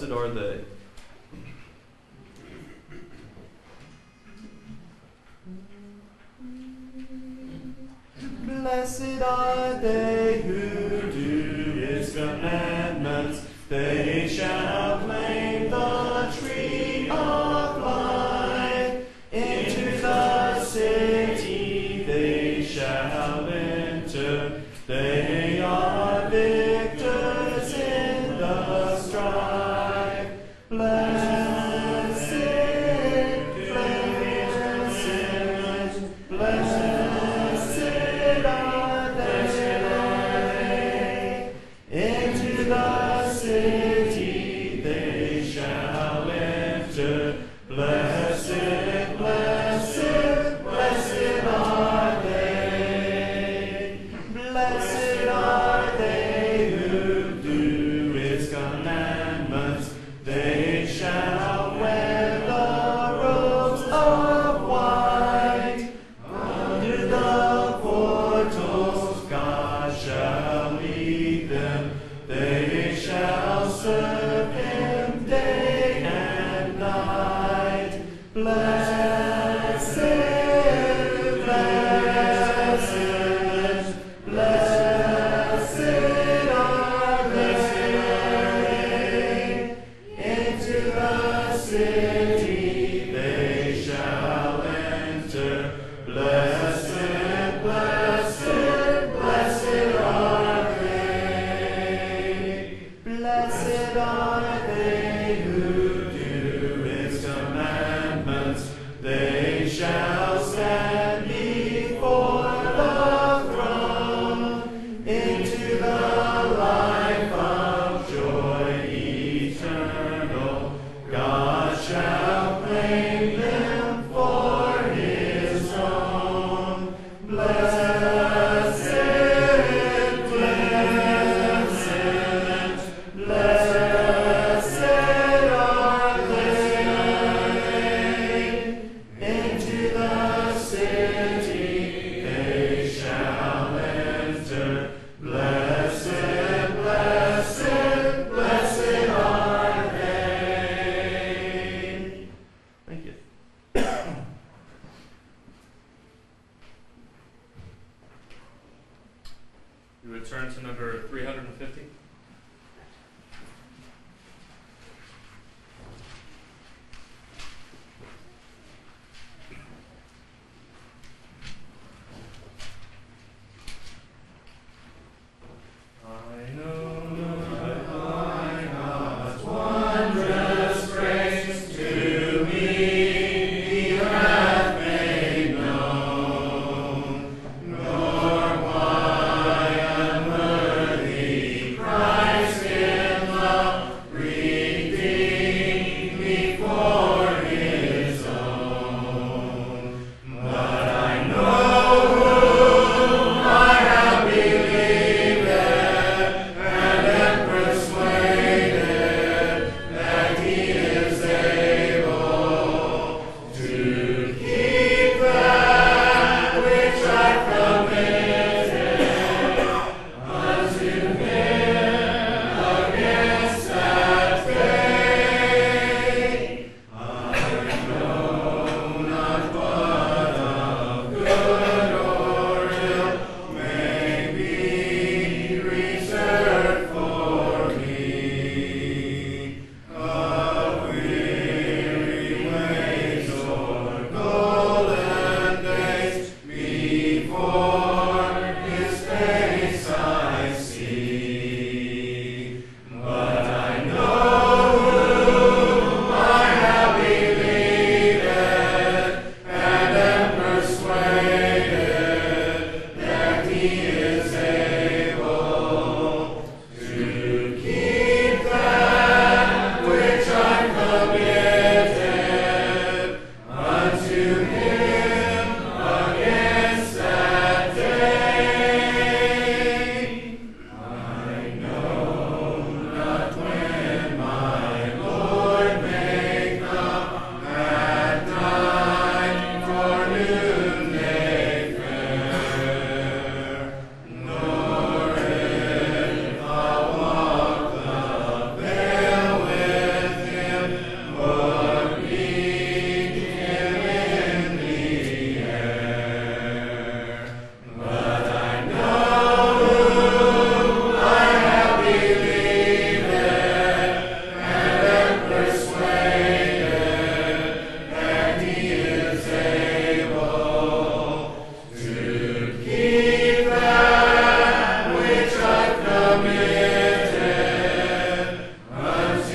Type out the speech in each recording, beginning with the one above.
Blessed are they. Blessed are they who do his commandments. They shall claim the tree of life. Into the city they shall enter. They are victors in the strife. Blessed, blessed, blessed are they. Into the city they shall enter.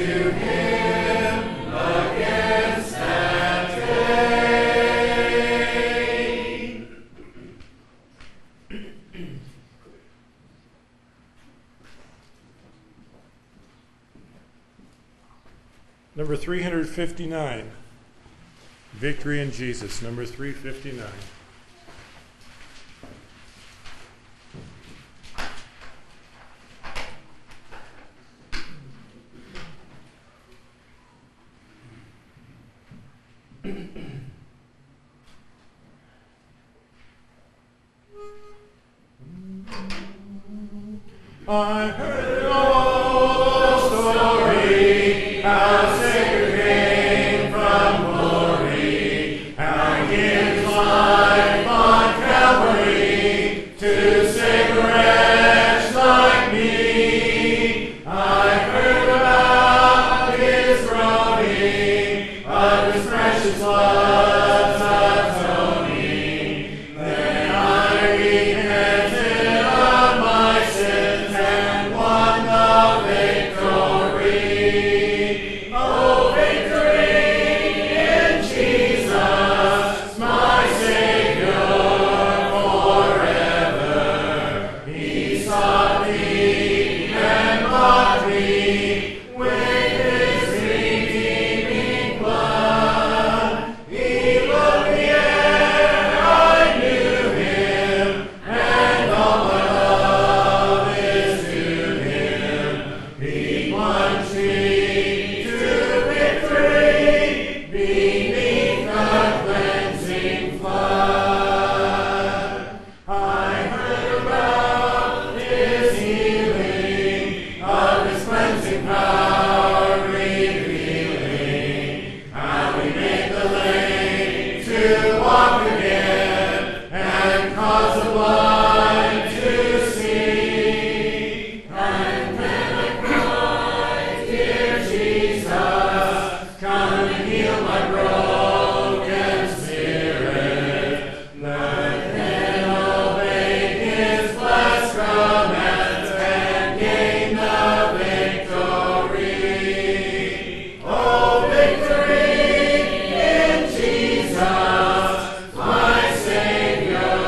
Number 359, Victory in Jesus, number 359. I heard the story, how Savior came from glory, how He gave His life on Calvary to save a wretch like me. I heard about His groaning, of His precious blood's atoning. Then I repented of my sins and won the victory. Oh, victory in Jesus, my Savior forever. He sought me and bought me with His redeeming blood. He loved me and I knew Him, and all my love is to Him. He plunged me to victory beneath the cleansing flood. I heard about His healing, of His cleansing power revealing, how He made the lame to walk again and caused the blind to see. And then I cried, Dear Jesus, come and heal my broken spirit. But then obeyed His blessed commands and gained the victory. Oh, victory in Jesus, my Savior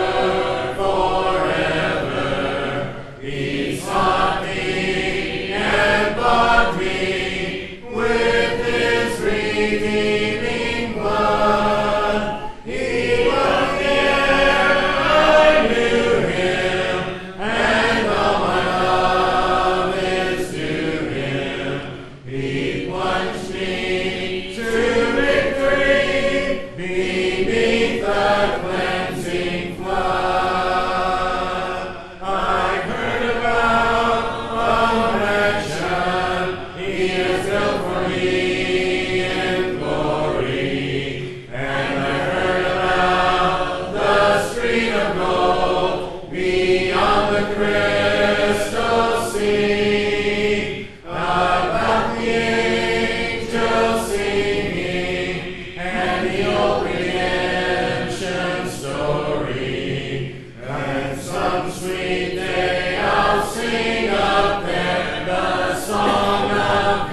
forever. He sought me and bought me with His redeeming blood. He loved me and I knew Him, and all my love is to Him. He plunged me to victory beneath the cleansing flood. I heard about compassion He has built for me in glory, and I heard about the street of gold beyond the crystal sea, about the angels singing, and the old redemption story. And some sweet day I'll sing up there the song of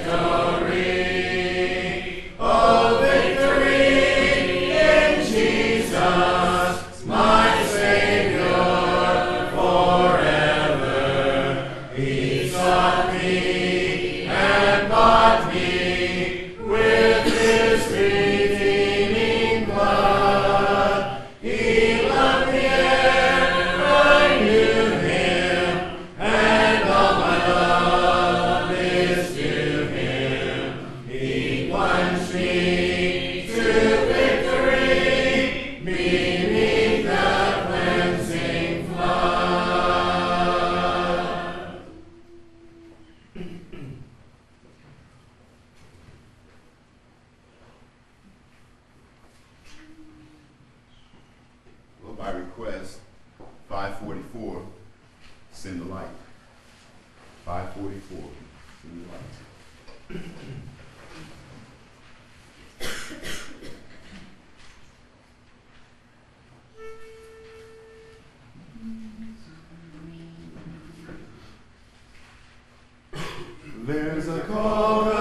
victory. Oh, victory in Jesus, my Savior forever. He sought me and bought me with His redeeming blood. He loved me and I knew Him, and all my love is to Him. He plunged me to victory beneath the cleansing flood. Well, by request, 544, send the light. 544, send the light. There's a call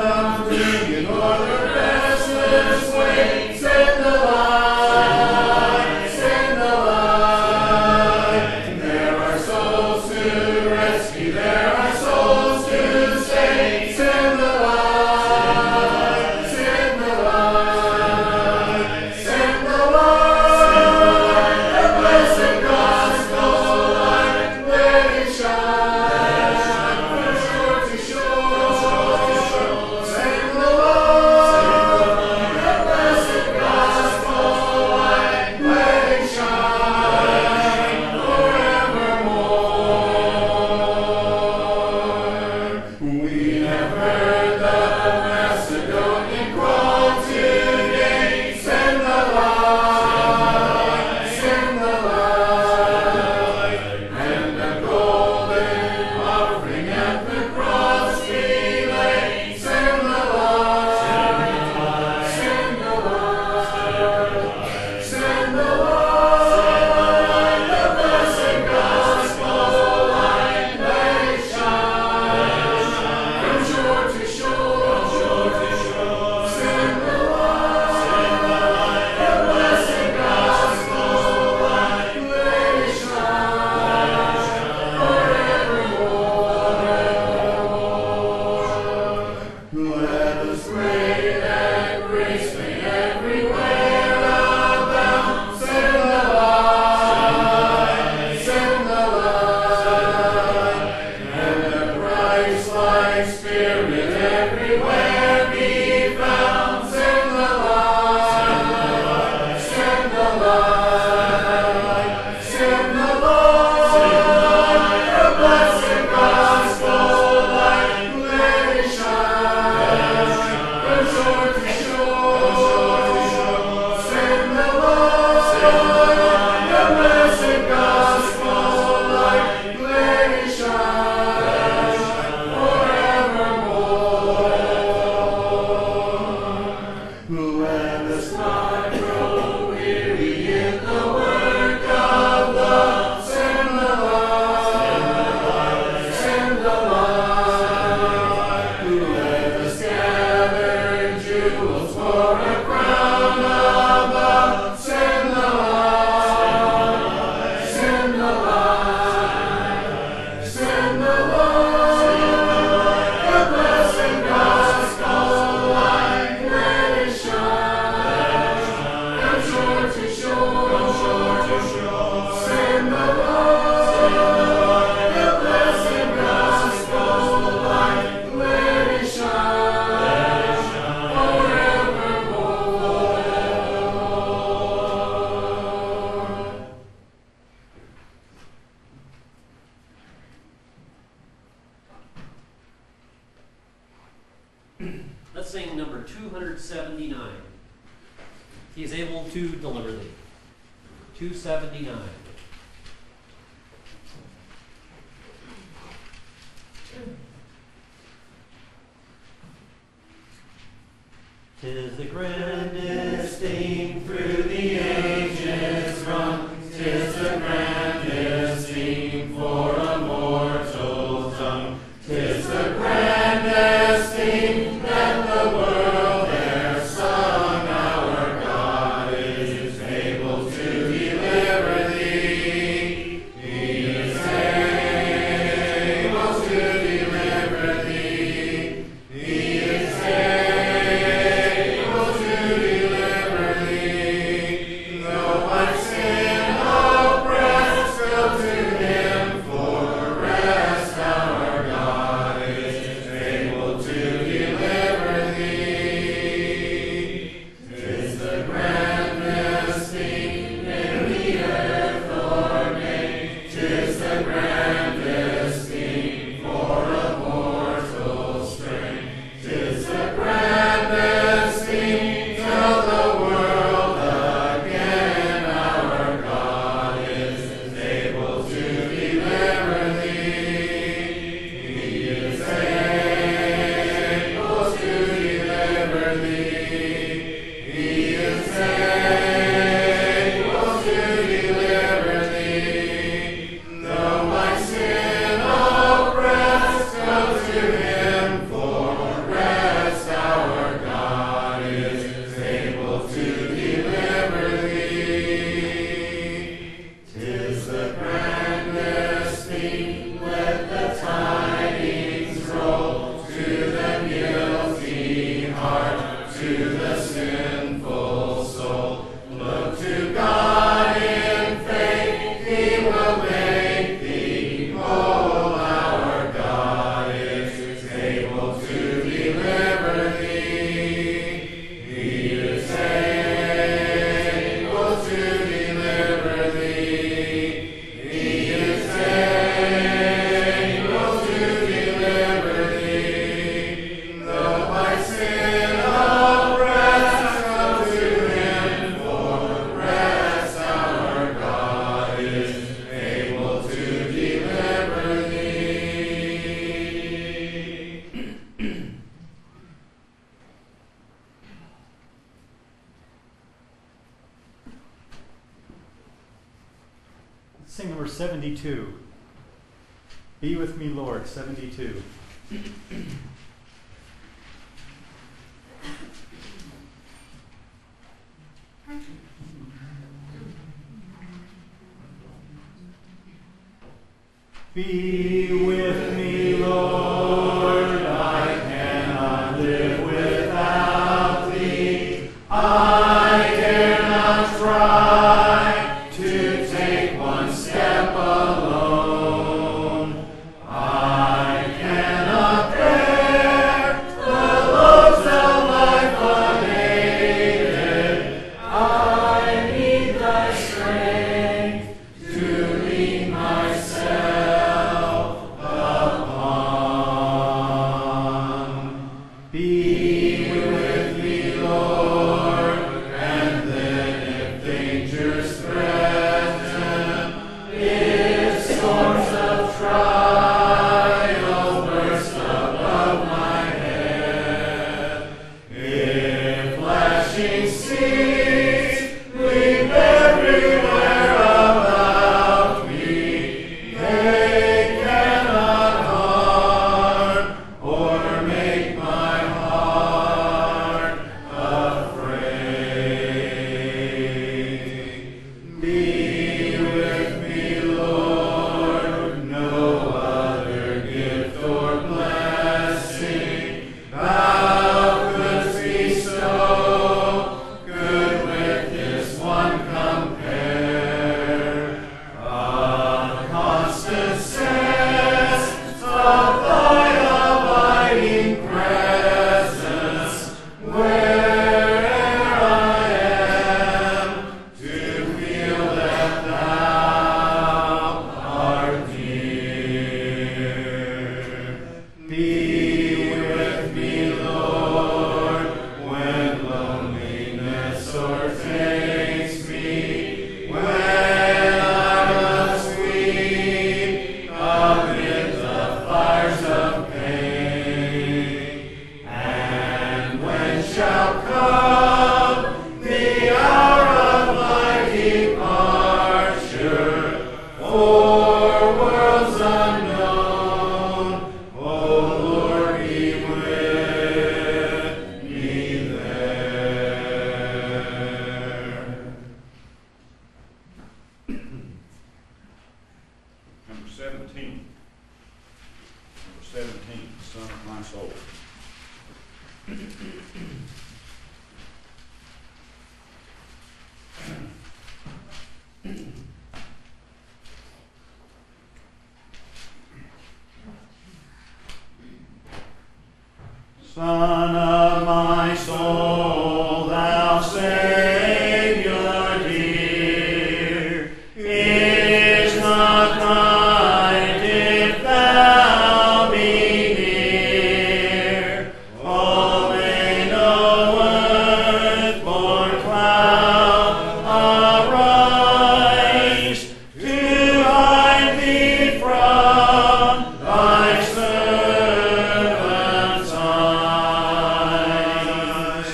Let's sing number 279. He is able to deliver thee. 279. Tis the grandest theme through the ages run, 'tis the grandest theme for a mortal tongue, 'tis the grandest theme that the world e'er sung. Our God is able to deliver thee. He is able to deliver thee. He is able to deliver thee. Though my sin oppress, still to him for rest. Our God is able to deliver thee. 'Tis the grandest thing in the earth ordained, 'tis the grandest thing for a mortal strain, 'tis the grandest thing till the world again. Our God is able to deliver thee. He is able to deliver thee. He is able to deliver thee. Though my sin oppress, still to him for rest. Our God is able to deliver thee. 'Tis the grandest thing, let the tidings roll to the guilty heart, to the sinful soul. Look to God in faith, he will make thee whole. Our God is able to deliver thee. He is able to deliver thee. He is able to deliver thee. Though my sin oppress, come to him for rest. Our God is able to deliver thee. Sing number 72. Be with me, Lord, 72. Be with me, Lord, I cannot live I dare not try to take one step alone. I cannot bear the loads of life unaided. I need thy strength to lean myself upon. Be with me, Lord, and then if dangers threaten, if storms of trial burst above my head, if flashing seas leap everywhere about me, they cannot harm or make my heart afraid. Be with me, Lord, no other gift or blessing thou couldst bestow could with this one compare. A constant sense of thy abiding presence where'er I am, to feel that thou art near. Be with me, Lord, when loneliness o'ertakes me, when I must weep amid the fires of pain, and when shall come the hour of my departure for worlds unknown. O Lord, be with me there. Number 17. Number 17, Son of my soul. Son of my soul, thou Savior dear, is not kind if thou be near. Oh, may no earth-born cloud arise to hide thee from thy servant's eyes.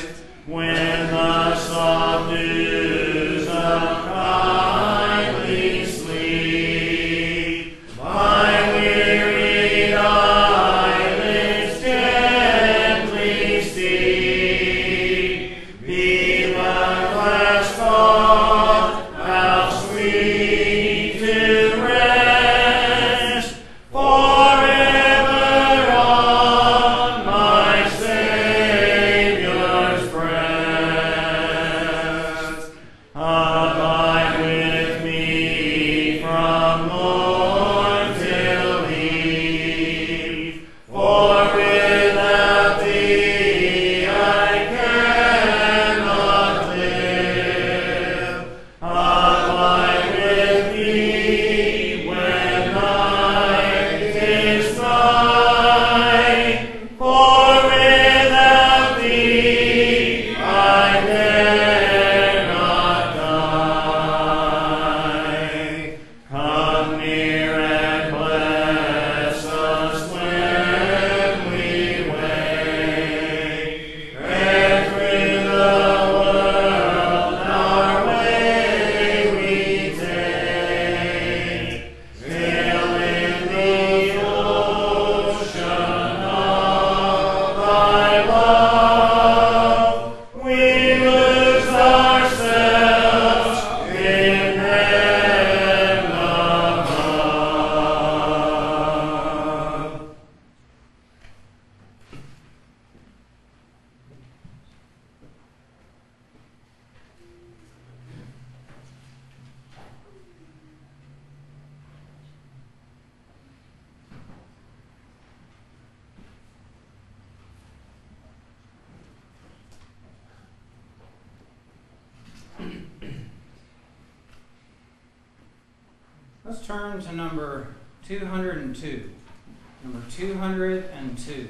Let's turn to number 202. Number 202.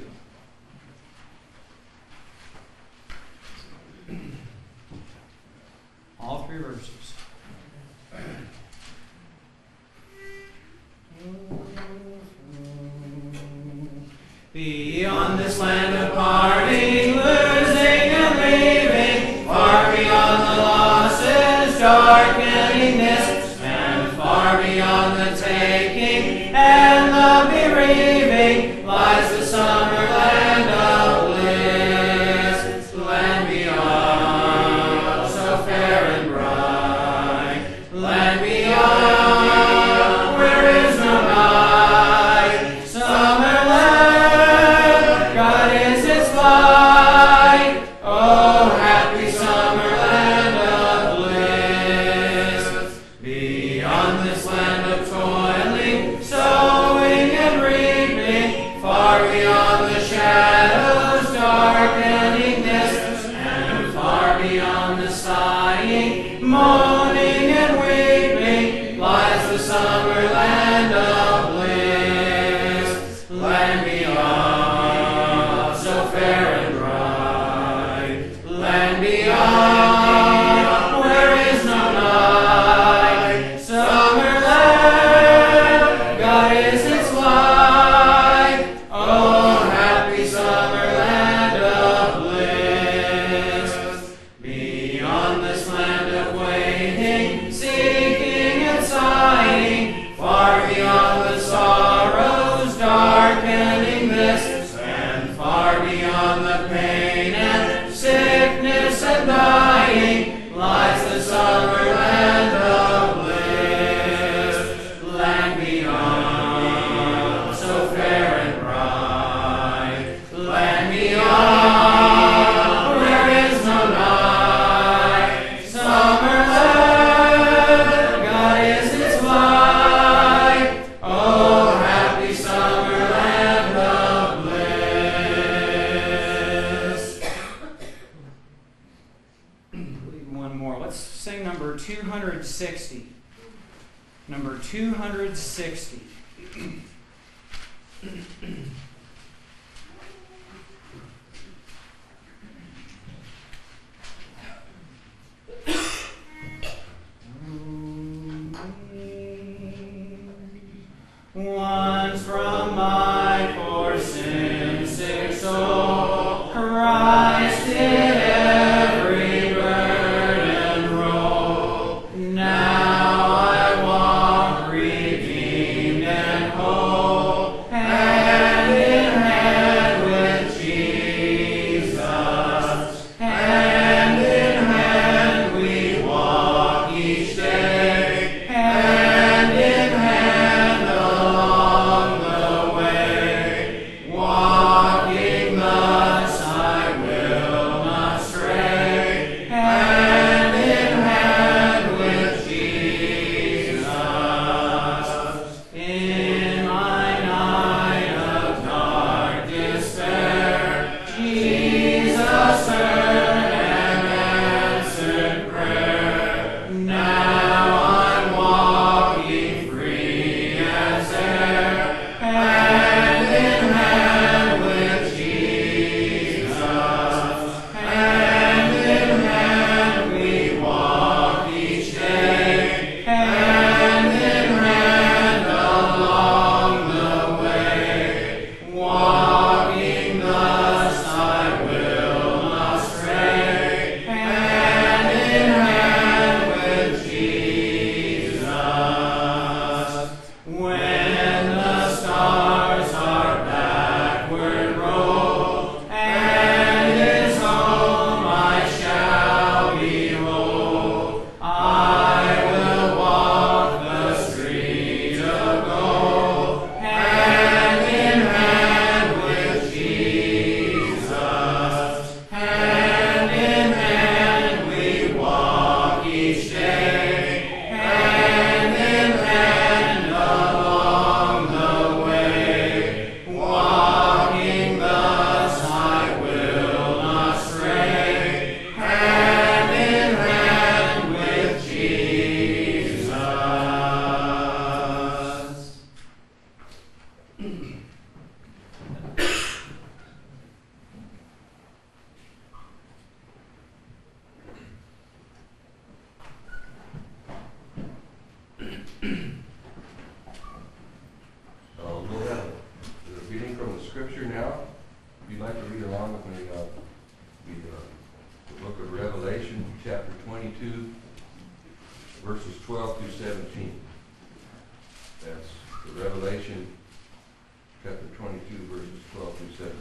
All three verses. Beyond this land of parting, losing and leaving, far beyond the losses, darkening this, and far beyond the taking and the bereaving, lies the summer land of bliss, land beyond, so fair and bright, land beyond, where is no night, summer land, God is its light, oh happy summer land of bliss, beyond this land of toiling, sowing and reaping, far beyond the shadows darkening this, and far beyond the sighing, moaning and weeping, lies the summer land of bliss, land beyond, so fair and bright, land beyond, where is no night, summer land, God is its light, oh happy summer land of bliss, beyond this land of waiting, seeking and sighing, far beyond the sorrows darkening this, and far beyond the pain and sickness and dying, lies the summer land of bliss, land beyond, so fair and bright, land beyond, where is no night, summer land, God is its light, oh happy summer land of bliss. One more. Let's sing number 260. Number 260. Once from my poor sin-sick soul, Christ did every burden roll. Now I walk redeemed and whole, and 22, verses 12 through 17. That's the Revelation chapter 22, verses 12 through 17.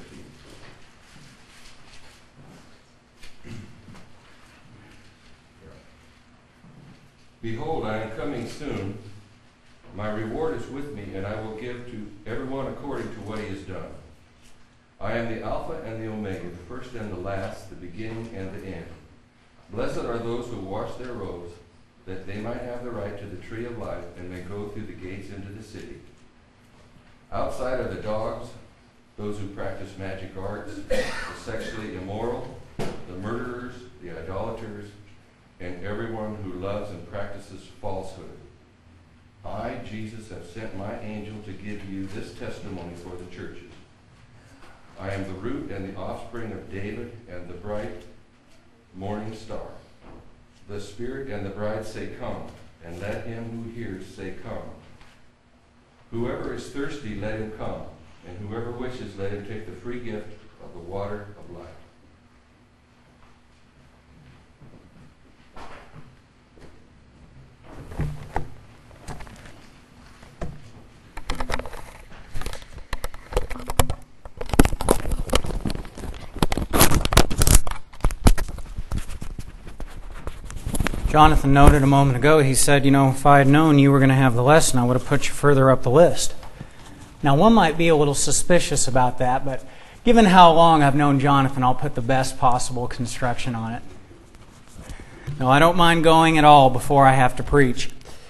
Behold, I am coming soon. My reward is with me, and I will give to everyone according to what he has done. I am the Alpha and the Omega, the first and the last, the beginning and the end. Blessed are those who wash their robes, that they might have the right to the tree of life and may go through the gates into the city. Outside are the dogs, those who practice magic arts, the sexually immoral, the murderers, the idolaters, and everyone who loves and practices falsehood. I, Jesus, have sent my angel to give you this testimony for the churches. I am the root and the offspring of David and the bright morning star. The Spirit and the bride say, Come, and let him who hears say, Come. Whoever is thirsty, let him come, and whoever wishes, let him take the free gift of the water of life. Jonathan noted a moment ago, he said, if I had known you were going to have the lesson, I would have put you further up the list. Now, one might be a little suspicious about that, but given how long I've known Jonathan, I'll put the best possible construction on it. No, I don't mind going at all before I have to preach.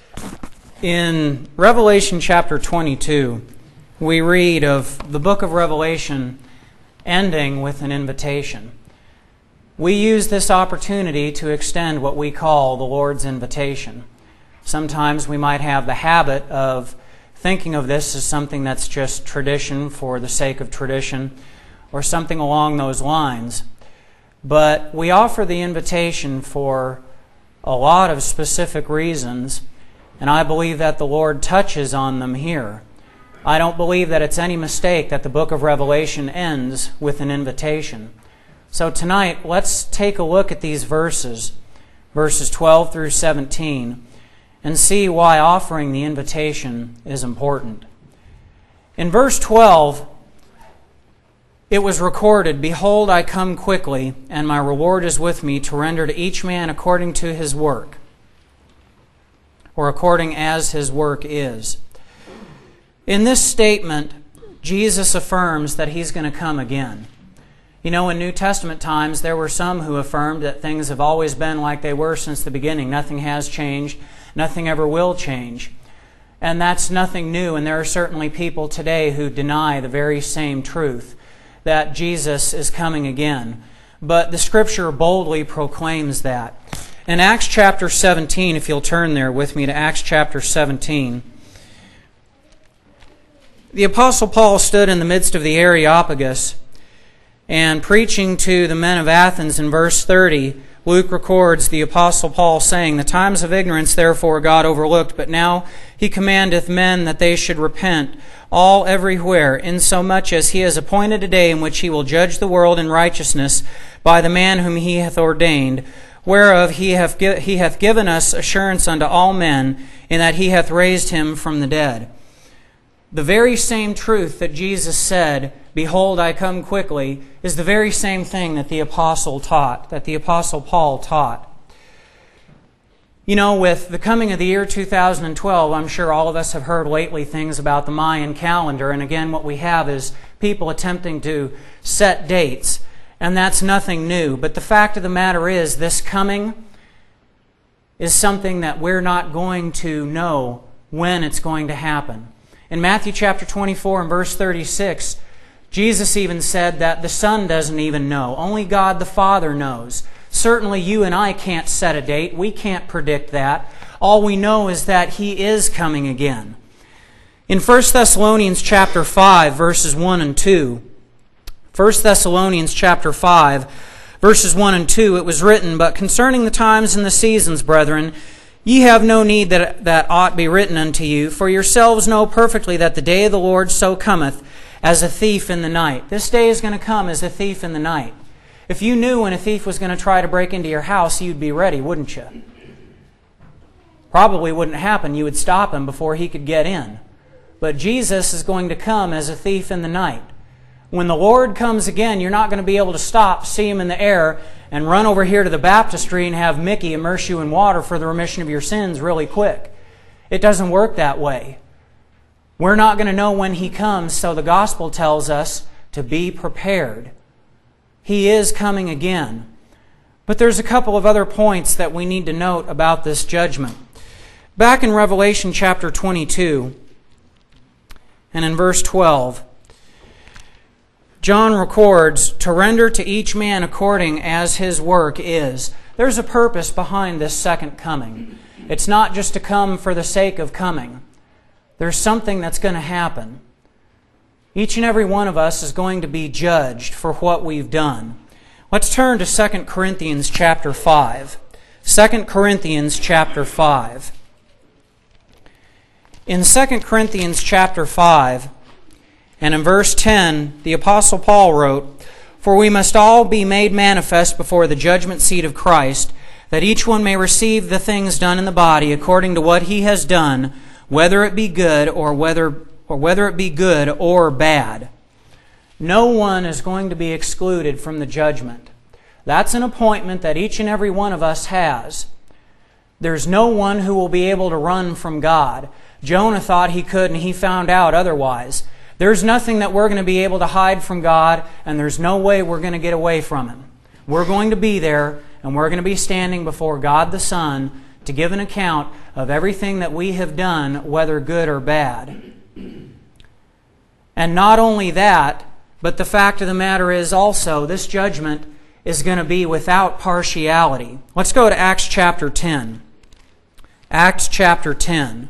In Revelation chapter 22, we read of the book of Revelation ending with an invitation. We use this opportunity to extend what we call the Lord's invitation. Sometimes we might have the habit of thinking of this as something that's just tradition for the sake of tradition or something along those lines. But we offer the invitation for a lot of specific reasons, and I believe that the Lord touches on them here. I don't believe that it's any mistake that the book of Revelation ends with an invitation. So tonight, let's take a look at these verses 12 through 17, and see why offering the invitation is important. In verse 12, it was recorded, Behold, I come quickly, and my reward is with me to render to each man according to his work, or according as his work is. In this statement, Jesus affirms that he's going to come again. In New Testament times, there were some who affirmed that things have always been like they were since the beginning. Nothing has changed. Nothing ever will change. And that's nothing new, and there are certainly people today who deny the very same truth, that Jesus is coming again. But the Scripture boldly proclaims that. In Acts chapter 17, if you'll turn there with me to Acts chapter 17, the Apostle Paul stood in the midst of the Areopagus, and preaching to the men of Athens in verse 30, Luke records the Apostle Paul saying, The times of ignorance therefore God overlooked, but now he commandeth men that they should repent, all everywhere, insomuch as he has appointed a day in which he will judge the world in righteousness by the man whom he hath ordained, whereof he hath given us assurance unto all men, in that he hath raised him from the dead. The very same truth that Jesus said, Behold, I come quickly, is the very same thing that the Apostle taught, that the Apostle Paul taught. With the coming of the year 2012, I'm sure all of us have heard lately things about the Mayan calendar, and again, what we have is people attempting to set dates, and that's nothing new. But the fact of the matter is, this coming is something that we're not going to know when it's going to happen. In Matthew chapter 24 and verse 36, Jesus even said that the Son doesn't even know. Only God the Father knows. Certainly you and I can't set a date. We can't predict that. All we know is that He is coming again. In 1 Thessalonians chapter 5, verses 1 and 2, 1 Thessalonians chapter 5, verses 1 and 2, it was written, But concerning the times and the seasons, brethren, ye have no need that aught be written unto you, for yourselves know perfectly that the day of the Lord so cometh as a thief in the night. This day is going to come as a thief in the night. If you knew when a thief was going to try to break into your house, you'd be ready, wouldn't you? Probably wouldn't happen. You would stop him before he could get in. But Jesus is going to come as a thief in the night. When the Lord comes again, you're not going to be able to stop, see Him in the air, and run over here to the baptistry and have Mickey immerse you in water for the remission of your sins really quick. It doesn't work that way. We're not going to know when He comes, so the gospel tells us to be prepared. He is coming again. But there's a couple of other points that we need to note about this judgment. Back in Revelation chapter 22, and in verse 12, John records, to render to each man according as his work is. There's a purpose behind this second coming. It's not just to come for the sake of coming. There's something that's going to happen. Each and every one of us is going to be judged for what we've done. Let's turn to 2 Corinthians chapter 5. 2 Corinthians chapter 5. In 2 Corinthians chapter 5, and in verse 10, the Apostle Paul wrote, "For we must all be made manifest before the judgment seat of Christ, that each one may receive the things done in the body according to what he has done, whether it be good or whether it be good or bad." No one is going to be excluded from the judgment. That's an appointment that each and every one of us has. There's no one who will be able to run from God. Jonah thought he could, and he found out otherwise. There's nothing that we're going to be able to hide from God, and there's no way we're going to get away from Him. We're going to be there, and we're going to be standing before God the Son to give an account of everything that we have done, whether good or bad. And not only that, but the fact of the matter is also, this judgment is going to be without partiality. Let's go to Acts chapter 10. Acts chapter 10.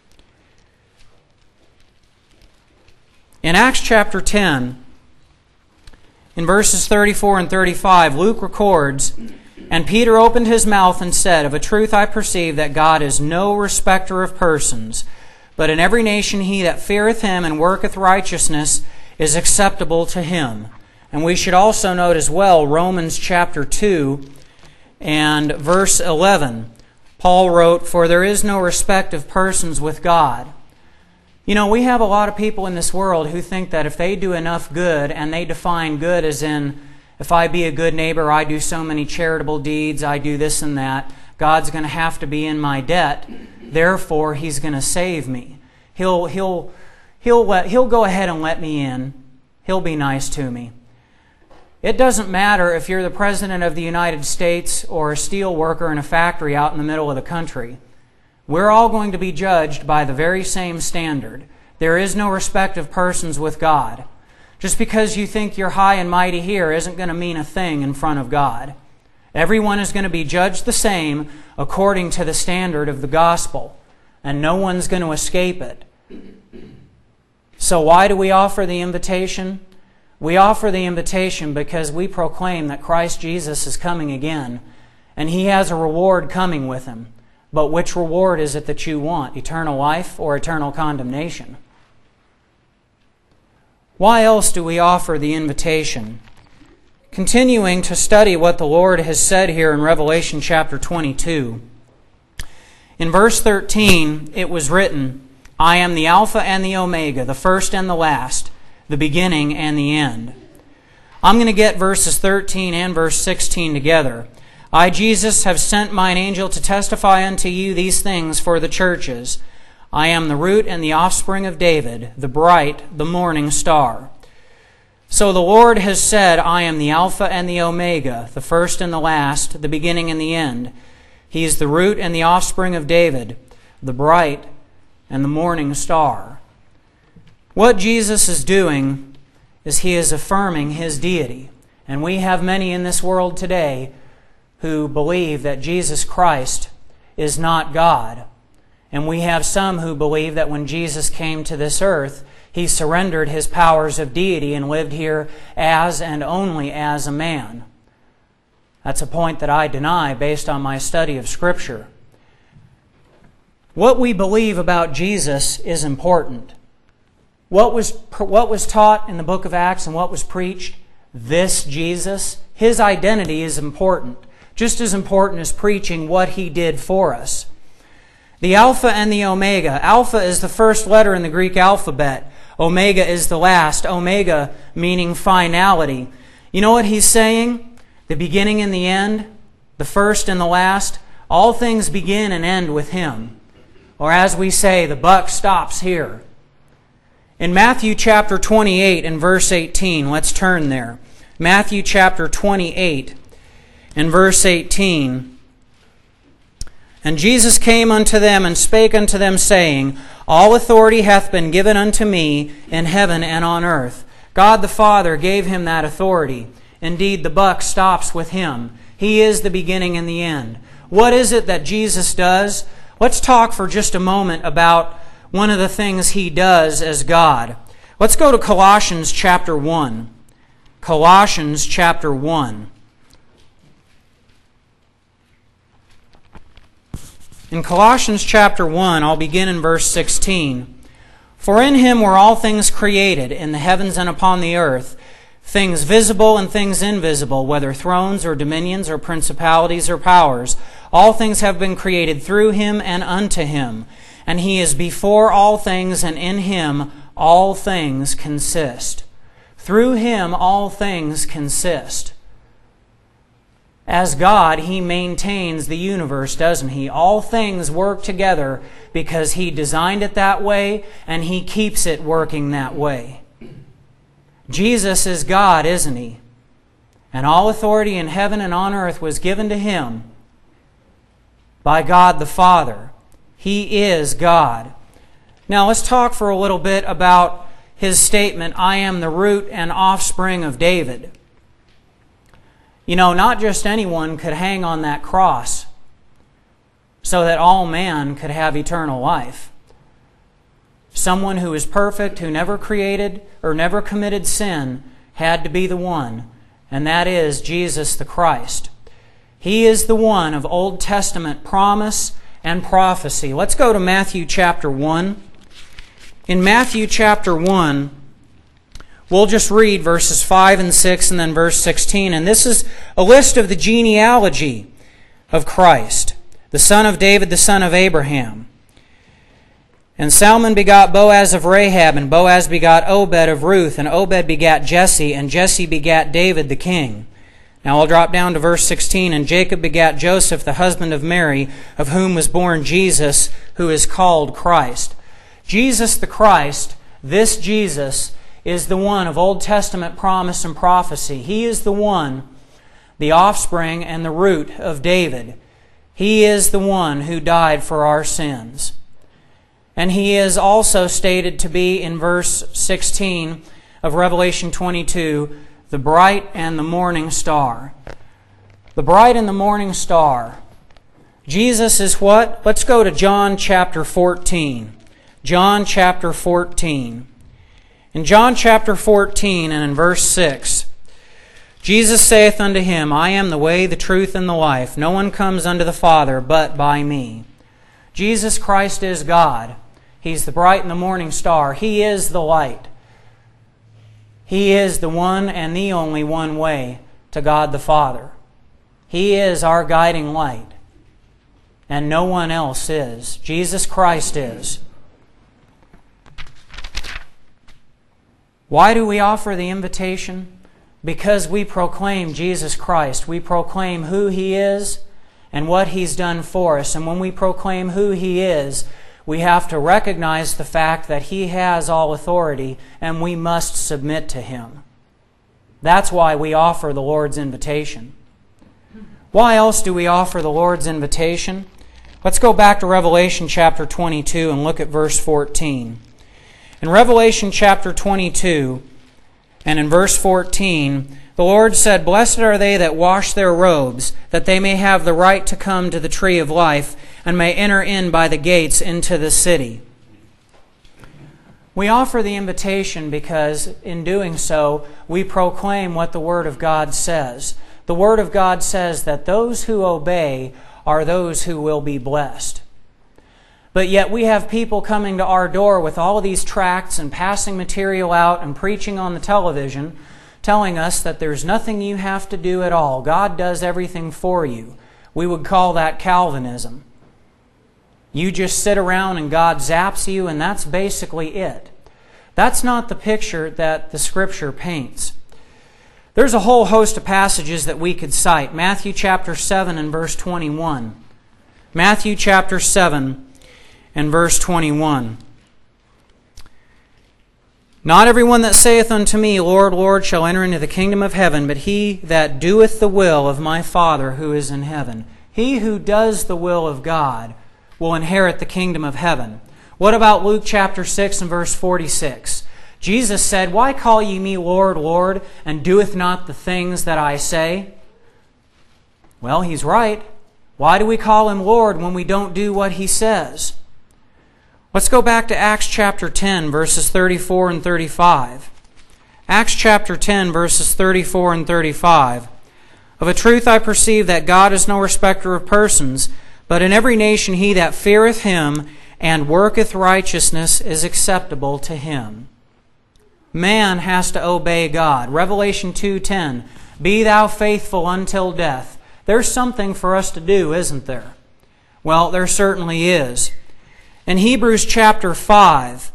In Acts chapter 10, in verses 34 and 35, Luke records, "And Peter opened his mouth and said, Of a truth I perceive that God is no respecter of persons, but in every nation he that feareth Him and worketh righteousness is acceptable to Him." And we should also note as well Romans chapter 2 and verse 11. Paul wrote, "For there is no respect of persons with God." You know, we have a lot of people in this world who think that if they do enough good, and they define good as in, if I be a good neighbor, I do so many charitable deeds, I do this and that, God's going to have to be in my debt, therefore He's going to save me. He'll go ahead and let me in. He'll be nice to me. It doesn't matter if you're the President of the United States or a steel worker in a factory out in the middle of the country. We're all going to be judged by the very same standard. There is no respect of persons with God. Just because you think you're high and mighty here isn't going to mean a thing in front of God. Everyone is going to be judged the same according to the standard of the gospel, and no one's going to escape it. So why do we offer the invitation? We offer the invitation because we proclaim that Christ Jesus is coming again, and He has a reward coming with Him. But which reward is it that you want? Eternal life or eternal condemnation? Why else do we offer the invitation? Continuing to study what the Lord has said here in Revelation chapter 22. In verse 13, it was written, "I am the Alpha and the Omega, the first and the last, the beginning and the end." I'm going to get verses 13 and verse 16 together. "I, Jesus, have sent mine angel to testify unto you these things for the churches. I am the root and the offspring of David, the bright, the morning star." So the Lord has said, "I am the Alpha and the Omega, the first and the last, the beginning and the end." He is the root and the offspring of David, the bright and the morning star. What Jesus is doing is He is affirming His deity. And we have many in this world today who believe that Jesus Christ is not God. And we have some who believe that when Jesus came to this earth, He surrendered His powers of deity and lived here as and only as a man. That's a point that I deny based on my study of Scripture. What we believe about Jesus is important. What was taught in the book of Acts and what was preached, this Jesus, His identity is important, just as important as preaching what He did for us. The Alpha and the Omega. Alpha is the first letter in the Greek alphabet. Omega is the last. Omega meaning finality. You know what He's saying? The beginning and the end, the first and the last, all things begin and end with Him. Or as we say, the buck stops here. In Matthew chapter 28 and verse 18, let's turn there. Matthew chapter 28 and verse 18. And Jesus came unto them and spake unto them, saying, All authority hath been given unto me in heaven and on earth. God the Father gave Him that authority. Indeed, the buck stops with Him. He is the beginning and the end. What is it that Jesus does? Let's talk for just a moment about one of the things He does as God. Let's go to Colossians chapter 1. Colossians chapter 1. In Colossians chapter 1, I'll begin in verse 16. For in Him were all things created, in the heavens and upon the earth, things visible and things invisible, whether thrones or dominions or principalities or powers. All things have been created through Him and unto Him. And He is before all things, and in Him all things consist. Through Him all things consist. As God, He maintains the universe, doesn't He? All things work together because He designed it that way, and He keeps it working that way. Jesus is God, isn't He? And all authority in heaven and on earth was given to Him by God the Father. He is God. Now let's talk for a little bit about His statement, I am the root and offspring of David. You know, not just anyone could hang on that cross so that all man could have eternal life. Someone who is perfect, who never created or never committed sin, had to be the one, and that is Jesus the Christ. He is the one of Old Testament promise and prophecy. Let's go to Matthew chapter 1. In Matthew chapter 1, we'll just read verses 5 and 6 and then verse 16. And this is a list of the genealogy of Christ, the son of David, the son of Abraham. And Salmon begot Boaz of Rahab, and Boaz begot Obed of Ruth, and Obed begat Jesse, and Jesse begat David the king. Now I'll drop down to verse 16. And Jacob begat Joseph, the husband of Mary, of whom was born Jesus, who is called Christ. Jesus the Christ, this Jesus, is the one of Old Testament promise and prophecy. He is the one, the offspring and the root of David. He is the one who died for our sins. And He is also stated to be, in verse 16 of Revelation 22, the bright and the morning star. The bright and the morning star. Jesus is what? Let's go to John chapter 14. John chapter 14. In John chapter 14 and in verse 6, Jesus saith unto him, I am the way, the truth, and the life. No one comes unto the Father but by me. Jesus Christ is God. He's the bright and the morning star. He is the light. He is the one and the only one way to God the Father. He is our guiding light. And no one else is. Jesus Christ is. Why do we offer the invitation? Because we proclaim Jesus Christ. We proclaim who He is and what He's done for us. And when we proclaim who He is, we have to recognize the fact that He has all authority and we must submit to Him. That's why we offer the Lord's invitation. Why else do we offer the Lord's invitation? Let's go back to Revelation chapter 22 and look at verse 14. In Revelation chapter 22 and in verse 14, the Lord said, Blessed are they that wash their robes, that they may have the right to come to the tree of life, and may enter in by the gates into the city. We offer the invitation because in doing so, we proclaim what the Word of God says. The Word of God says that those who obey are those who will be blessed. But yet we have people coming to our door with all of these tracts and passing material out and preaching on the television, telling us that there's nothing you have to do at all. God does everything for you. We would call that Calvinism. You just sit around and God zaps you, and that's basically it. That's not the picture that the Scripture paints. There's a whole host of passages that we could cite. Matthew chapter 7 and verse 21. Matthew chapter 7 and verse 21. Not everyone that saith unto me, Lord, Lord, shall enter into the kingdom of heaven, but he that doeth the will of my Father who is in heaven. He who does the will of God will inherit the kingdom of heaven. What about Luke chapter 6 and verse 46? Jesus said, Why call ye me Lord, Lord, and doeth not the things that I say? Well, He's right. Why do we call Him Lord when we don't do what He says? Let's go back to Acts chapter 10, verses 34 and 35. Acts chapter 10, verses 34 and 35. Of a truth I perceive that God is no respecter of persons, but in every nation he that feareth Him and worketh righteousness is acceptable to Him. Man has to obey God. Revelation 2:10, Be thou faithful until death. There's something for us to do, isn't there? Well, there certainly is. In Hebrews chapter 5,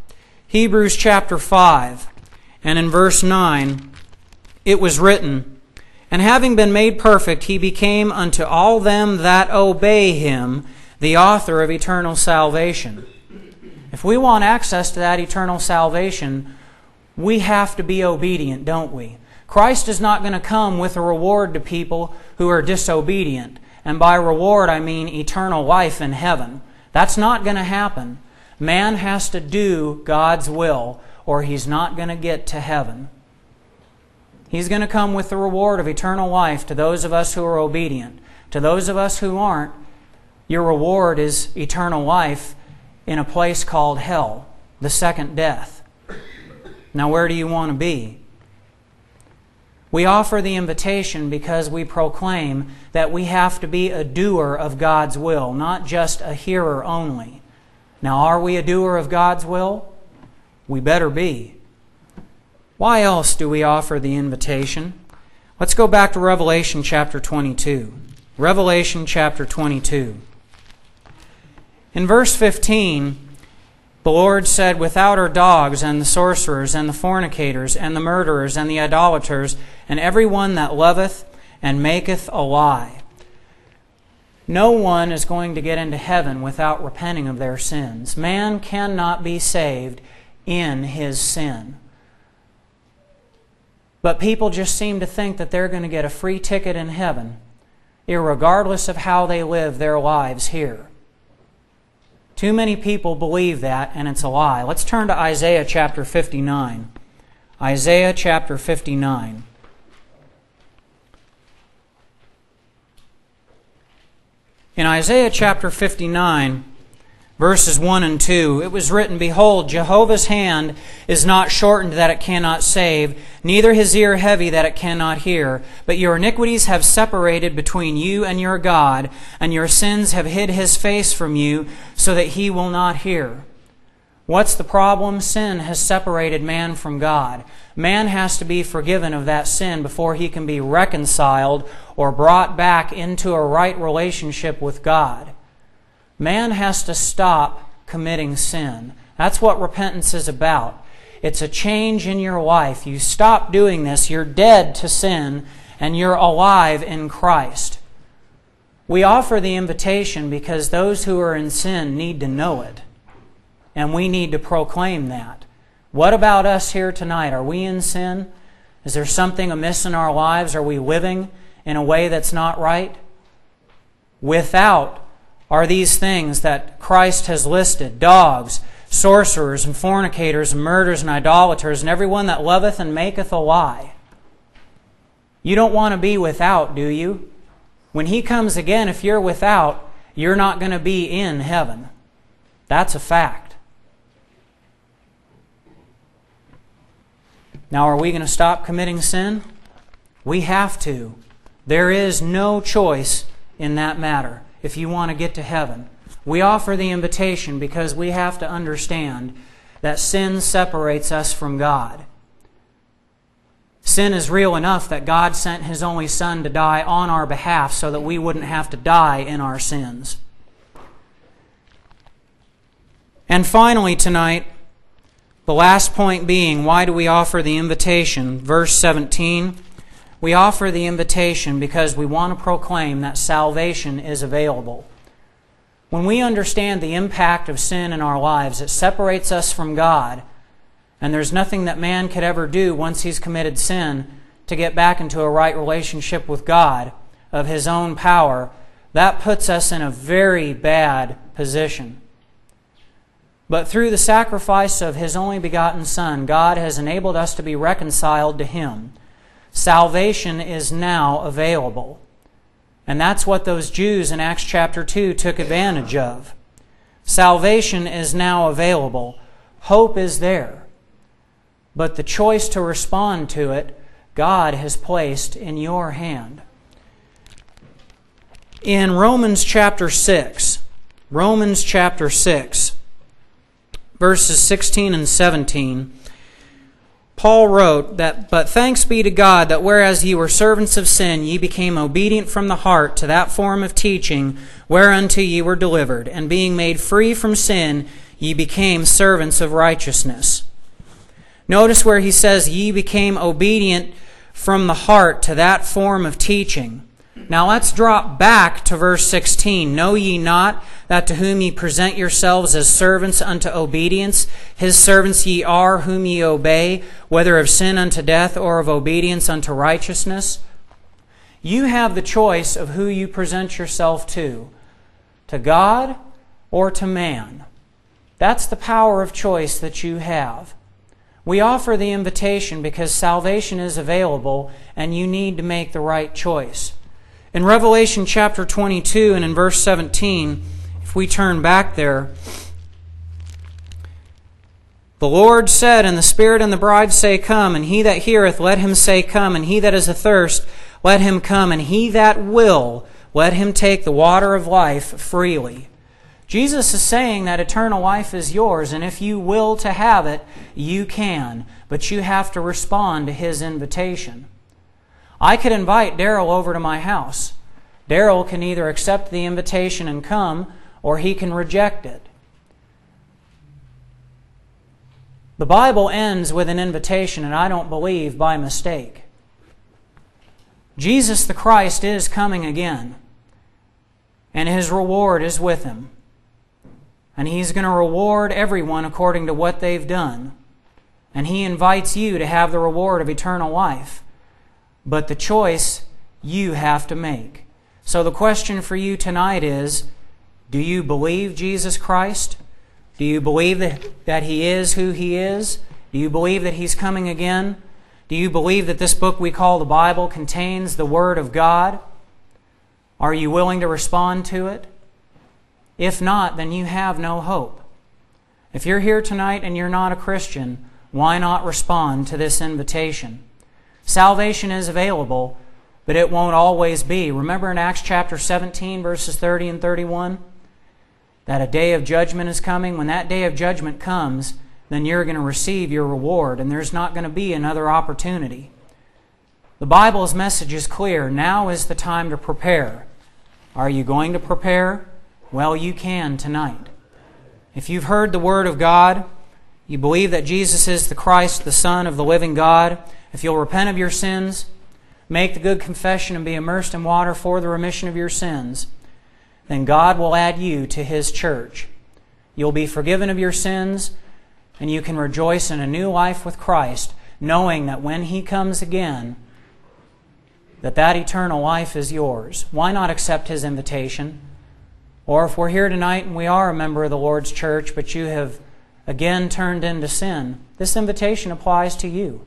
and in verse 9, it was written, And having been made perfect, He became unto all them that obey Him the author of eternal salvation. If we want access to that eternal salvation, we have to be obedient, don't we? Christ is not going to come with a reward to people who are disobedient. And by reward, I mean eternal life in heaven. That's not going to happen. Man has to do God's will, or he's not going to get to heaven. He's going to come with the reward of eternal life to those of us who are obedient. To those of us who aren't, your reward is eternal life in a place called hell, the second death. Now, where do you want to be? We offer the invitation because we proclaim that we have to be a doer of God's will, not just a hearer only. Now, are we a doer of God's will? We better be. Why else do we offer the invitation? Let's go back to Revelation chapter 22. Revelation chapter 22. In verse 15, the Lord said, Without are dogs, and the sorcerers, and the fornicators, and the murderers, and the idolaters, and every one that loveth and maketh a lie. No one is going to get into heaven without repenting of their sins. Man cannot be saved in his sin. But people just seem to think that they're going to get a free ticket in heaven, irregardless of how they live their lives here. Too many people believe that, and it's a lie. Let's turn to Isaiah chapter 59. Isaiah chapter 59. In Isaiah chapter 59, verses 1 and 2, it was written, Behold, Jehovah's hand is not shortened that it cannot save, neither his ear heavy that it cannot hear. But your iniquities have separated between you and your God, and your sins have hid His face from you, so that He will not hear. What's the problem? Sin has separated man from God. Man has to be forgiven of that sin before he can be reconciled or brought back into a right relationship with God. Man has to stop committing sin. That's what repentance is about. It's a change in your life. You stop doing this. You're dead to sin, and you're alive in Christ. We offer the invitation because those who are in sin need to know it, and we need to proclaim that. What about us here tonight? Are we in sin? Is there something amiss in our lives? Are we living in a way that's not right? Without are these things that Christ has listed: dogs, sorcerers, and fornicators, and murderers, and idolaters, and everyone that loveth and maketh a lie. You don't want to be without, do you? When He comes again, if you're without, you're not going to be in heaven. That's a fact. Now, are we going to stop committing sin? We have to. There is no choice in that matter if you want to get to heaven. We offer the invitation because we have to understand that sin separates us from God. Sin is real enough that God sent His only Son to die on our behalf so that we wouldn't have to die in our sins. And finally tonight, the last point being, why do we offer the invitation? Verse 17, we offer the invitation because we want to proclaim that salvation is available. When we understand the impact of sin in our lives, it separates us from God, and there's nothing that man could ever do once he's committed sin to get back into a right relationship with God of his own power. That puts us in a very bad position. But through the sacrifice of His only begotten Son, God has enabled us to be reconciled to Him. Salvation is now available. And that's what those Jews in Acts chapter 2 took advantage of. Salvation is now available. Hope is there. But the choice to respond to it, God has placed in your hand. In Romans chapter 6, verses 16 and 17, Paul wrote that, "But thanks be to God that whereas ye were servants of sin, ye became obedient from the heart to that form of teaching whereunto ye were delivered, and being made free from sin, ye became servants of righteousness." Notice where he says, "Ye became obedient from the heart to that form of teaching." Now let's drop back to verse 16. "Know ye not that to whom ye present yourselves as servants unto obedience, His servants ye are whom ye obey, whether of sin unto death or of obedience unto righteousness?" You have the choice of who you present yourself to God or to man. That's the power of choice that you have. We offer the invitation because salvation is available and you need to make the right choice. In Revelation chapter 22 and in verse 17, if we turn back there, "The Lord said, and the Spirit and the bride say, Come, and he that heareth, let him say, Come, and he that is athirst, let him come, and he that will, let him take the water of life freely." Jesus is saying that eternal life is yours, and if you will to have it, you can, but you have to respond to His invitation. I could invite Daryl over to my house. Daryl can either accept the invitation and come, or he can reject it. The Bible ends with an invitation, and I don't believe by mistake. Jesus the Christ is coming again, and His reward is with Him. And He's going to reward everyone according to what they've done. And He invites you to have the reward of eternal life. But the choice you have to make. So the question for you tonight is, do you believe Jesus Christ? Do you believe that He is who He is? Do you believe that He's coming again? Do you believe that this book we call the Bible contains the Word of God? Are you willing to respond to it? If not, then you have no hope. If you're here tonight and you're not a Christian, why not respond to this invitation? Salvation is available, but it won't always be. Remember in Acts chapter 17, verses 30 and 31, that a day of judgment is coming. When that day of judgment comes, then you're going to receive your reward, and there's not going to be another opportunity. The Bible's message is clear. Now is the time to prepare. Are you going to prepare? Well, you can tonight. If you've heard the Word of God, you believe that Jesus is the Christ, the Son of the living God, if you'll repent of your sins, make the good confession and be immersed in water for the remission of your sins, then God will add you to His church. You'll be forgiven of your sins, and you can rejoice in a new life with Christ, knowing that when He comes again, that eternal life is yours. Why not accept His invitation? Or if we're here tonight and we are a member of the Lord's church, but you have again turned into sin, this invitation applies to you.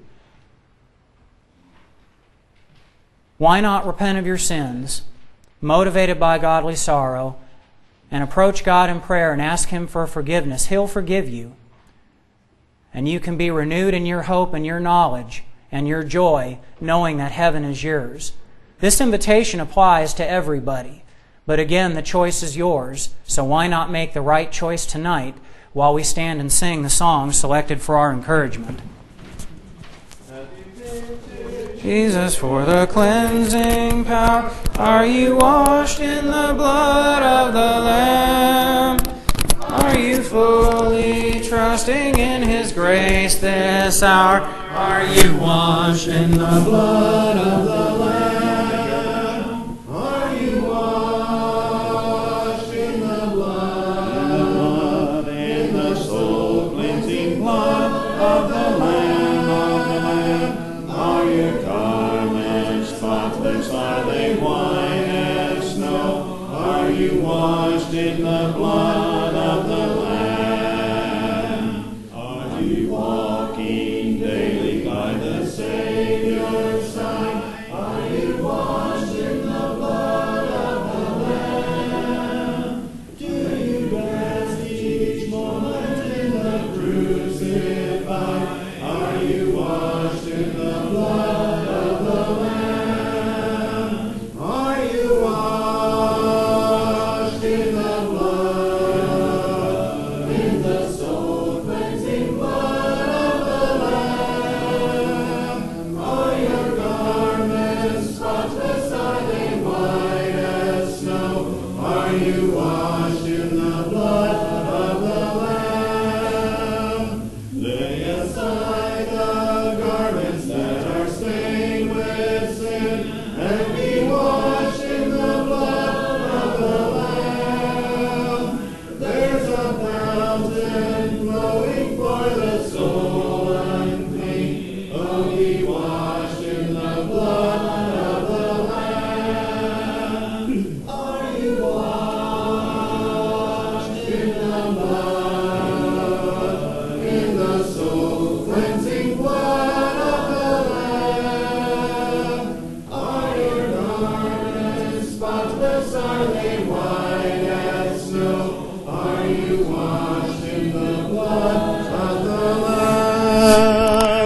Why not repent of your sins, motivated by godly sorrow, and approach God in prayer and ask Him for forgiveness? He'll forgive you. And you can be renewed in your hope and your knowledge and your joy, knowing that heaven is yours. This invitation applies to everybody. But again, the choice is yours. So why not make the right choice tonight while we stand and sing the song selected for our encouragement? Happy birthday. Jesus, for the cleansing power. Are you washed in the blood of the Lamb? Are you fully trusting in His grace this hour? Are you washed in the blood of the Lamb? Are you washed in the blood, in the soul cleansing blood of the Lamb? Are your garments spotless? Are they white as snow? Are you washed in the blood of the Lamb? Are you walking daily by the Savior's side? Are you washed in the blood of the Lamb? Do you rest each moment in the crucified? Are you washed in the blood of the Lamb? Are you washed in the blood, in the soul cleansing blood of the Lamb? Are your garments spotless? Are they white as snow? Are you washed in the blood of the Lamb? Lay aside the garments that are stained with sin, and be washed in the blood of the Lamb. There's a fountain flowing for the soul unclean. Oh, be washed in the blood of the Lamb. Are you washed in the blood, in the soul cleansing blood of the Lamb? Are your garments spotless? Are they white as snow? Are you washed in the blood of the Lamb?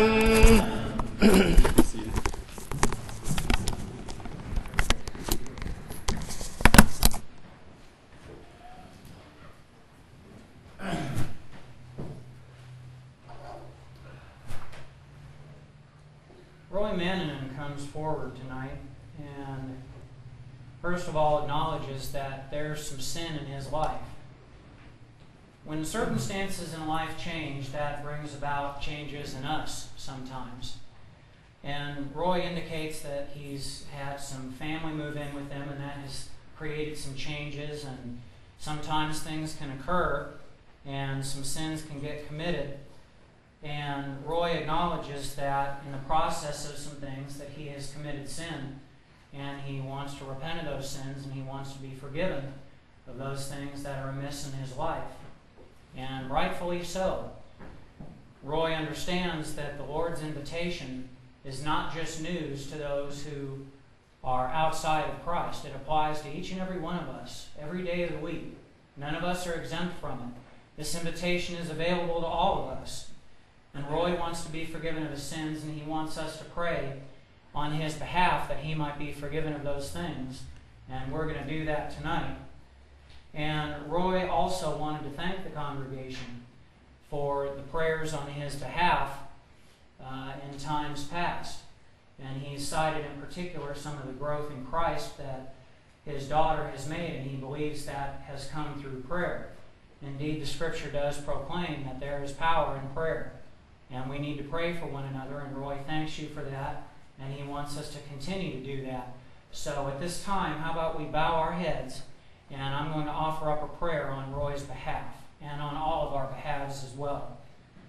Roy Mannanen comes forward tonight and first of all acknowledges that there's some sin in his life. When circumstances in life change, that brings about changes in us sometimes. And Roy indicates that he's had some family move in with him, and that has created some changes, and sometimes things can occur and some sins can get committed. And Roy acknowledges that in the process of some things that he has committed sin, and he wants to repent of those sins, and he wants to be forgiven of those things that are amiss in his life. And rightfully so. Roy understands that the Lord's invitation is not just news to those who are outside of Christ. It applies to each and every one of us, every day of the week. None of us are exempt from it. This invitation is available to all of us. And Roy wants to be forgiven of his sins, and he wants us to pray on his behalf that he might be forgiven of those things. And we're going to do that tonight. And Roy also wanted to thank the congregation for the prayers on his behalf in times past. And he cited in particular some of the growth in Christ that his daughter has made, and he believes that has come through prayer. Indeed, the Scripture does proclaim that there is power in prayer, and we need to pray for one another, and Roy thanks you for that, and he wants us to continue to do that. So at this time, how about we bow our heads, and I'm going to offer up a prayer on Roy's behalf, and on all of our behalves as well.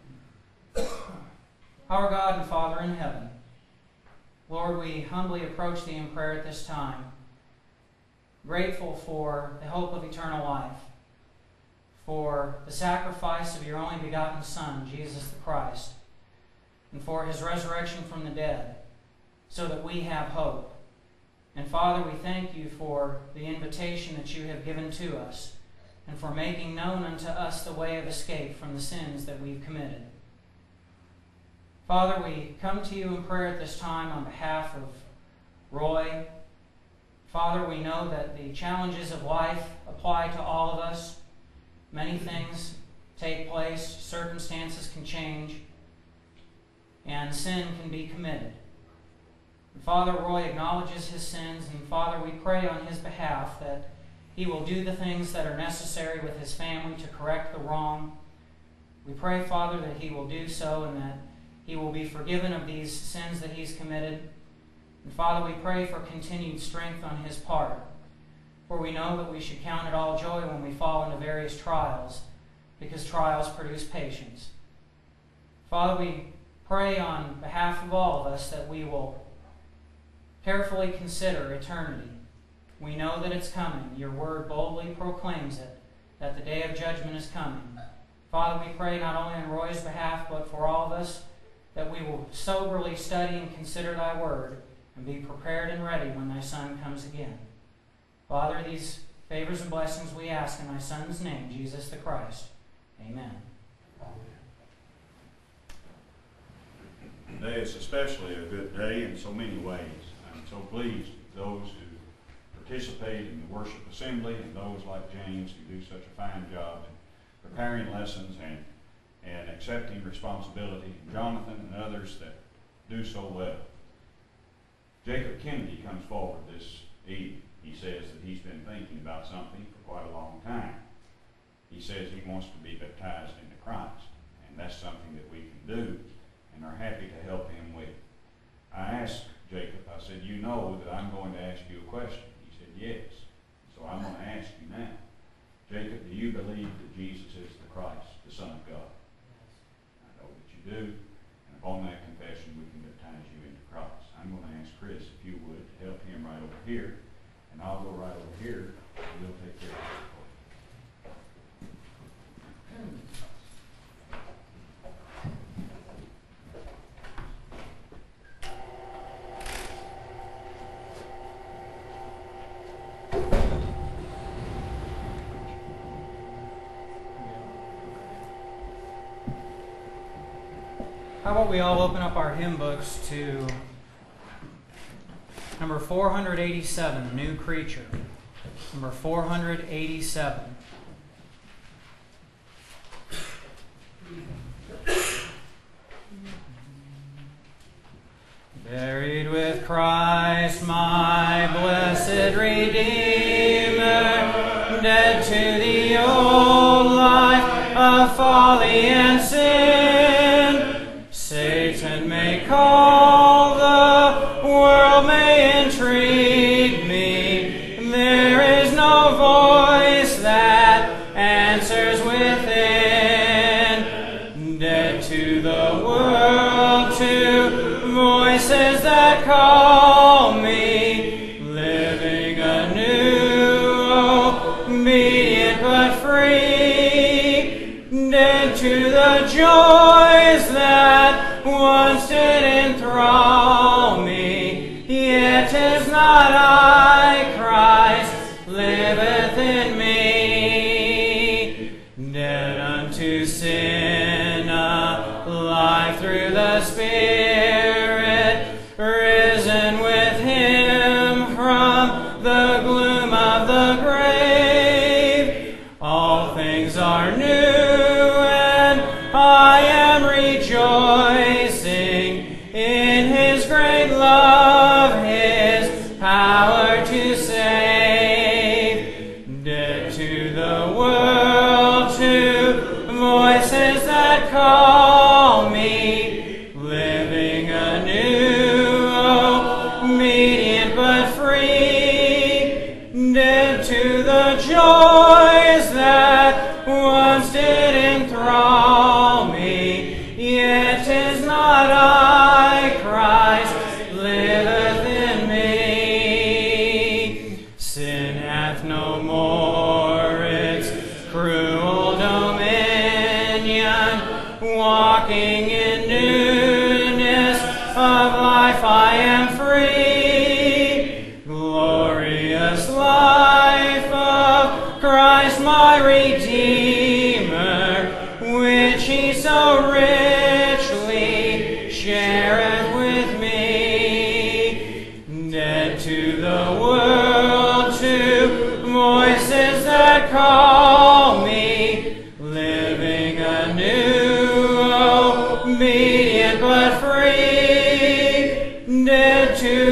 Our God and Father in heaven, Lord, we humbly approach Thee in prayer at this time, grateful for the hope of eternal life, for the sacrifice of Your only begotten Son, Jesus the Christ, and for His resurrection from the dead, so that we have hope. And Father, we thank You for the invitation that You have given to us, and for making known unto us the way of escape from the sins that we've committed. Father, we come to You in prayer at this time on behalf of Roy. Father, we know that the challenges of life apply to all of us. Many things take place, circumstances can change, and sin can be committed. And Father, Roy acknowledges his sins, and Father, we pray on his behalf that he will do the things that are necessary with his family to correct the wrong. We pray, Father, that he will do so and that he will be forgiven of these sins that he's committed. And Father, we pray for continued strength on his part, for we know that we should count it all joy when we fall into various trials, because trials produce patience. Father, we pray on behalf of all of us that we will carefully consider eternity. We know that it's coming. Your word boldly proclaims it, that the day of judgment is coming. Father, we pray not only on Roy's behalf, but for all of us, that we will soberly study and consider thy word and be prepared and ready when thy Son comes again. Father, these favors and blessings we ask in thy Son's name, Jesus the Christ. Amen. Today is especially a good day in so many ways. I'm so pleased with those who participate in the worship assembly and those like James who do such a fine job in preparing lessons and accepting responsibility, and Jonathan and others that do so well. Jacob Kennedy comes forward this evening. He says that he's been thinking about something for quite a long time. He says he wants to be baptized into Christ, and that's something that we can do and are happy to help him with. I asked Jacob, I said, you know that I'm going to ask you a question. He said, yes. So I'm going to ask you now. Jacob, do you believe that Jesus is the Christ, the Son of God? I know that you do, and upon that confession we can baptize you into Christ. I'm going to ask Chris if you would to help him right over here, and I'll go right over here, and we'll take care of it for you. How about we all open up our hymn books to number 487, New Creature. Number 487. Buried with Christ, my blessed Redeemer, dead to the old life of folly and sin. Satan may call, the world may intrigue me. There is no voice that answers within. Dead to the world, to voices that call me, living anew, obedient but free. Dead to the joys that once did enthrall me, yet 'tis not I, Christ liveth in me. Dead unto sin, alive through the Spirit, risen with him from the gloom of the grave. All things are new, and I am rejoicing in his great love, his power to save. Dead to the world, to voices that call me, living anew, obedient but free. Dead to the joys that once did enthrall me, yet 'tis not I, Christ liveth in me. Sin hath no more its cruel dominion, walking in newness of life I am free. Glorious life of Christ my Redeemer, which he so richly shareth with me. Dead to the world, to voices that call me, living anew, obedient but free. Dead to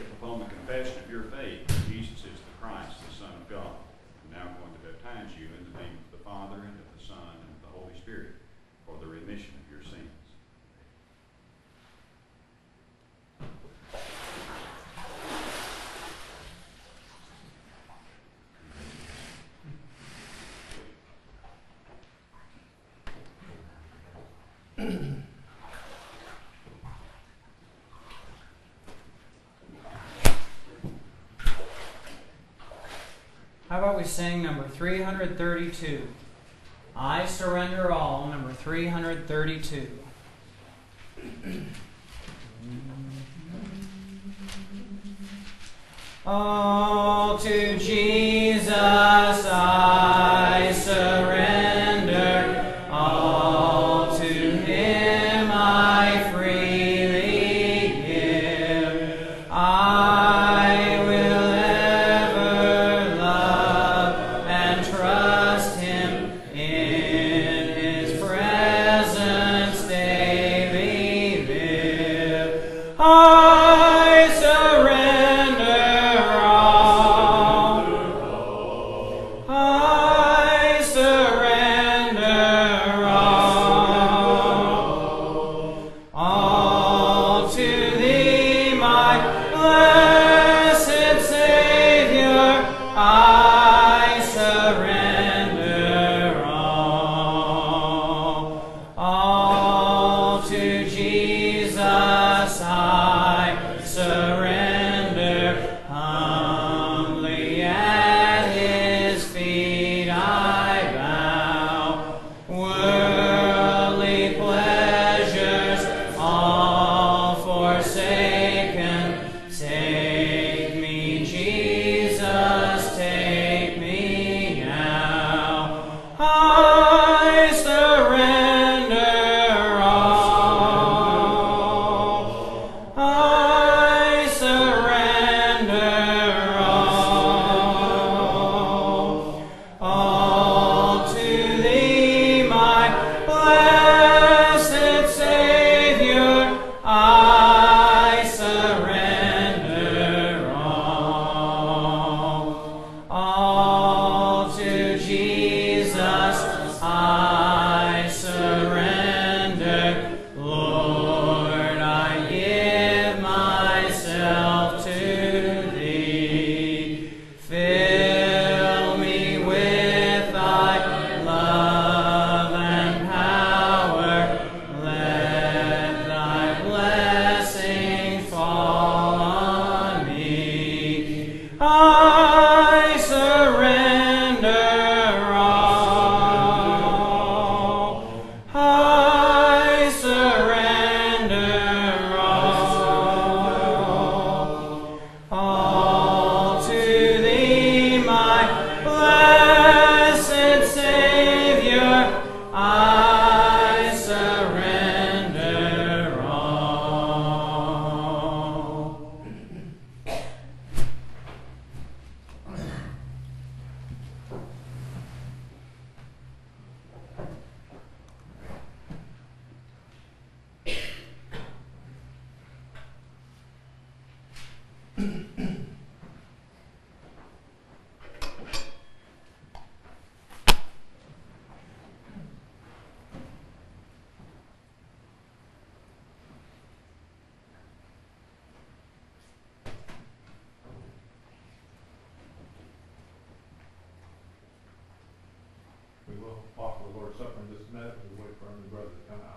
upon the confession of your faith that Jesus is the Christ, the Son of God. I'm now going to baptize you in the name of the Father, and of the Son, and of the Holy Spirit, for the remission of your sins. How about we sing number 332? I Surrender All, number 332. All to Jesus I surrender, all to Him I freely give. I will ever love and trust Him in His presence daily live. I surrender all. I surrender all to Thee, my blessed Savior. I surrender all to Jesus I surrender, humbly at His feet I bow. Worldly pleasures all forsaken, take me, Jesus, take me now. I surrender all. I surrender all to Thee, my blessed Savior. I surrender all to Jesus I surrender. Lord, I give myself to Thee. Fill me with Thy love and power. Let Thy blessing fall on me. I surrender all. I surrender all to Thee, my blessed Savior. I surrender all. We will offer the Lord's Supper in just a minute. We wait for our new brother to come out.